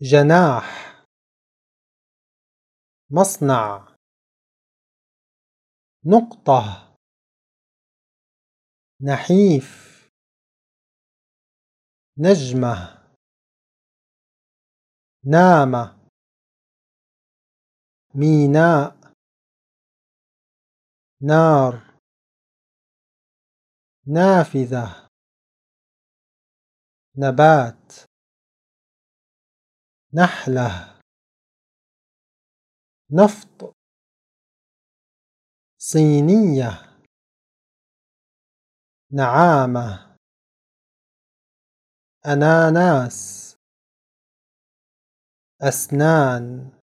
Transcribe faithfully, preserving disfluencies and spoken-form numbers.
جناح مصنع نقطة نحيف نجمة نام ميناء نار نافذة نبات نحلة نفط صينية نعامة أناناس أسنان